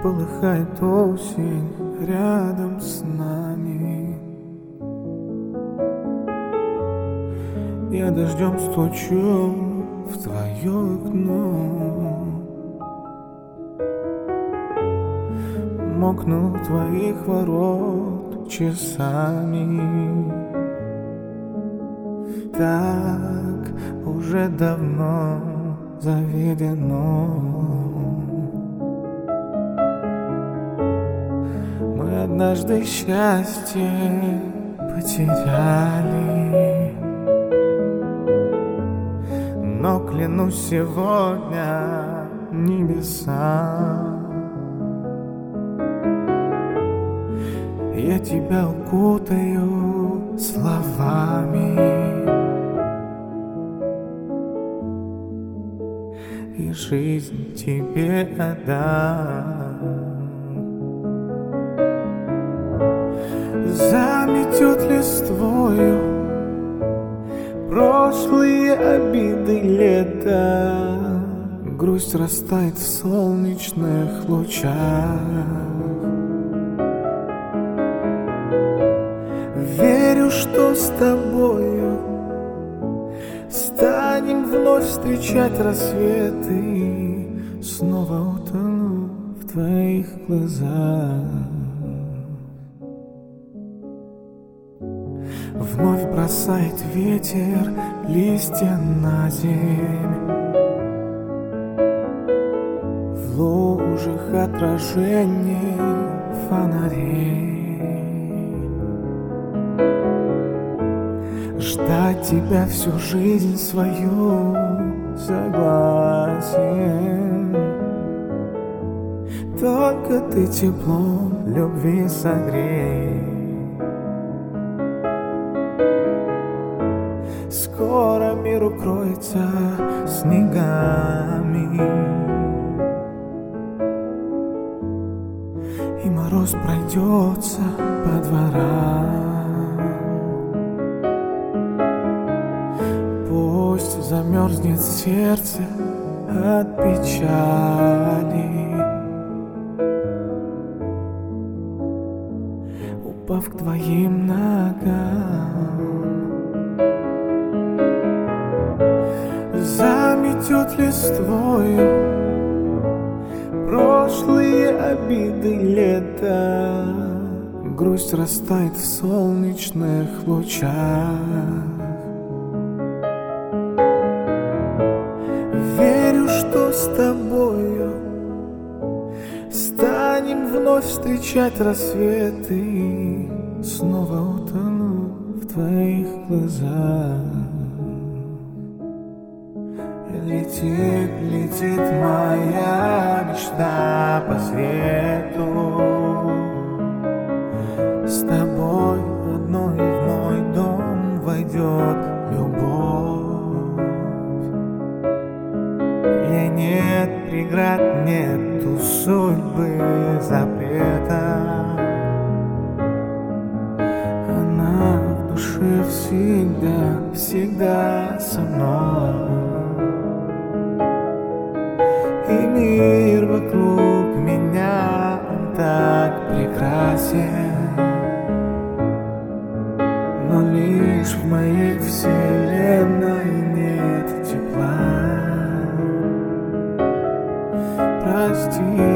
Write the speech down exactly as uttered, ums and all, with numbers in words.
полыхает осень рядом с нами. Я дождем стучу в твое окно, мокну у твоих ворот часами. Так уже давно заведено. Мы однажды счастье потеряли, но клянусь сегодня небесам, я тебя укутаю словами и жизнь тебе отдам. Заметет листвою прошлые обиды лета, грусть растает в солнечных лучах. Верю, что с тобою станем вновь встречать рассветы, снова утону в твоих глазах. Вновь бросает ветер листья на земь, в лужах отражений фонарей. Ждать тебя всю жизнь свою согласен, только ты теплом любви согрей. Скоро мир укроется снегами, и мороз пройдется по дворам. Пусть замерзнет сердце от печали, упав к твоим ногам. Заметет листвою прошлые обиды лета, грусть растает в солнечных лучах. Верю, что с тобою станем вновь встречать рассветы, снова утону в твоих глазах. Летит, летит моя мечта по свету, с тобой одной в мой дом войдет любовь. И нет преград, нету судьбы запрета, она в душе всегда, всегда со мной. И мир вокруг меня, он так прекрасен, но лишь в моей вселенной нет тепла. Прости.